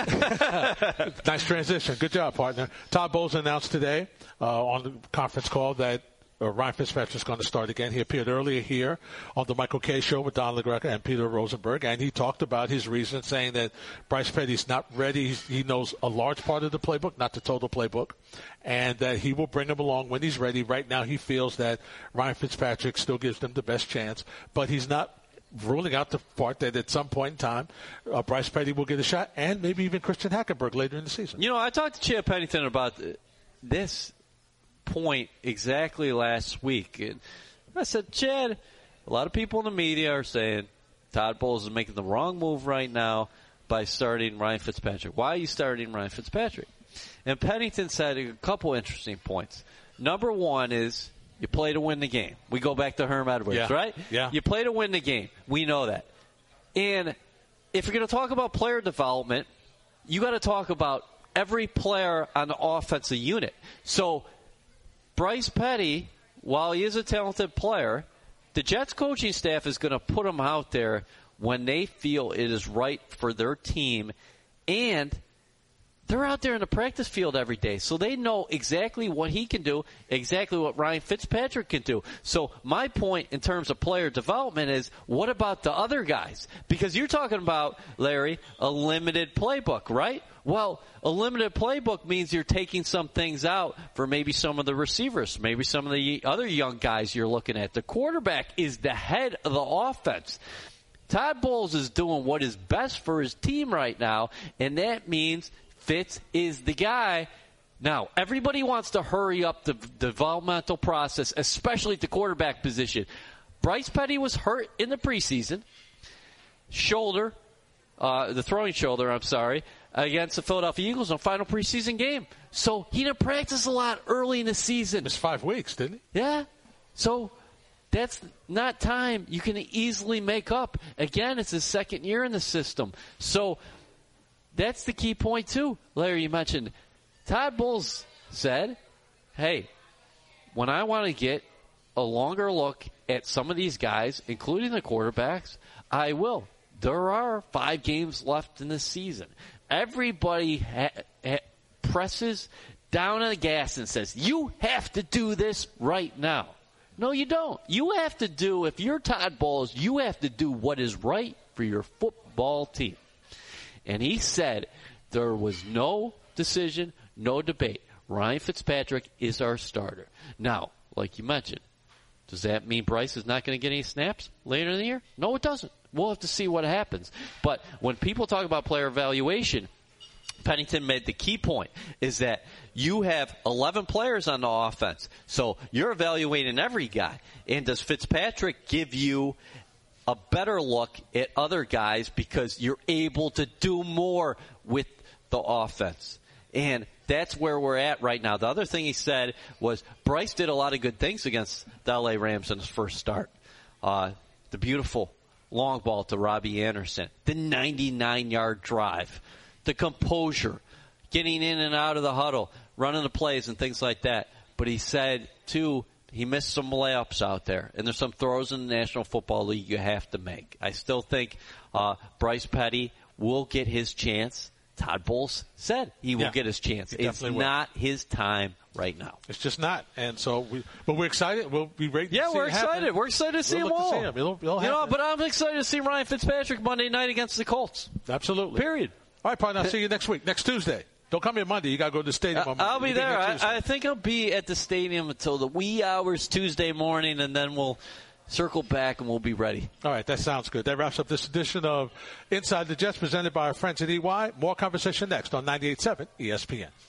Nice transition. Good job, partner. Todd Bowles announced today on the conference call that Ryan Fitzpatrick is going to start again. He appeared earlier here on the Michael Kay Show with Don LaGreca and Peter Rosenberg, and he talked about his reasons, saying that Bryce Petty's not ready. He knows a large part of the playbook, not the total playbook, and that he will bring him along when he's ready. Right now, he feels that Ryan Fitzpatrick still gives them the best chance, but he's not ruling out the part that at some point in time, Bryce Petty will get a shot, and maybe even Christian Hackenberg later in the season. I talked to Chad Pennington about this point exactly last week. And I said, Chad, a lot of people in the media are saying Todd Bowles is making the wrong move right now by starting Ryan Fitzpatrick. Why are you starting Ryan Fitzpatrick? And Pennington said a couple interesting points. Number one is you play to win the game. We go back to Herm Edwards, right? Yeah. You play to win the game. We know that. And if you're going to talk about player development, you got to talk about every player on the offensive unit. So Bryce Petty, while he is a talented player, the Jets coaching staff is going to put him out there when they feel it is right for their team. And they're out there in the practice field every day, so they know exactly what he can do, exactly what Ryan Fitzpatrick can do. So my point in terms of player development is, what about the other guys? Because you're talking about, Larry, a limited playbook, right? Well, a limited playbook means you're taking some things out for maybe some of the receivers, maybe some of the other young guys you're looking at. The quarterback is the head of the offense. Todd Bowles is doing what is best for his team right now, and that means Fitz is the guy. Now, everybody wants to hurry up the developmental process, especially at the quarterback position. Bryce Petty was hurt in the preseason. The throwing shoulder, against the Philadelphia Eagles in the final preseason game. So he didn't practice a lot early in the season. Missed 5 weeks, didn't he? Yeah. So that's not time you can easily make up. Again, it's his second year in the system. So that's the key point, too. Larry, you mentioned Todd Bowles said, hey, when I want to get a longer look at some of these guys, including the quarterbacks, I will. There are 5 games left in the season. Everybody presses down on the gas and says, you have to do this right now. No, you don't. You have to do, if you're Todd Bowles, you have to do what is right for your football team. And he said there was no decision, no debate. Ryan Fitzpatrick is our starter. Now, like you mentioned, does that mean Bryce is not going to get any snaps later in the year? No, it doesn't. We'll have to see what happens. But when people talk about player evaluation, Pennington made the key point is that you have 11 players on the offense. So you're evaluating every guy. And does Fitzpatrick give you a better look at other guys because you're able to do more with the offense? And that's where we're at right now. The other thing he said was Bryce did a lot of good things against the LA Rams in his first start. The beautiful long ball to Robbie Anderson, the 99-yard drive, the composure, getting in and out of the huddle, running the plays and things like that. But he said, too, he missed some layups out there. And there's some throws in the National Football League you have to make. I still think Bryce Petty will get his chance. Todd Bowles said he will get his chance. It's not his time right now. It's just not. And so, but we're excited. We'll be ready to see we're it excited. happen. We're excited to see them all. It'll happen. But I'm excited to see Ryan Fitzpatrick Monday night against the Colts. Absolutely. Period. All right, partner. I'll see you next week, next Tuesday. Don't come here Monday. You got to go to the stadium on Monday. I'll be there. I think I'll be at the stadium until the wee hours Tuesday morning, and then we'll circle back and we'll be ready. All right, that sounds good. That wraps up this edition of Inside the Jets presented by our friends at EY. More conversation next on 98.7 ESPN.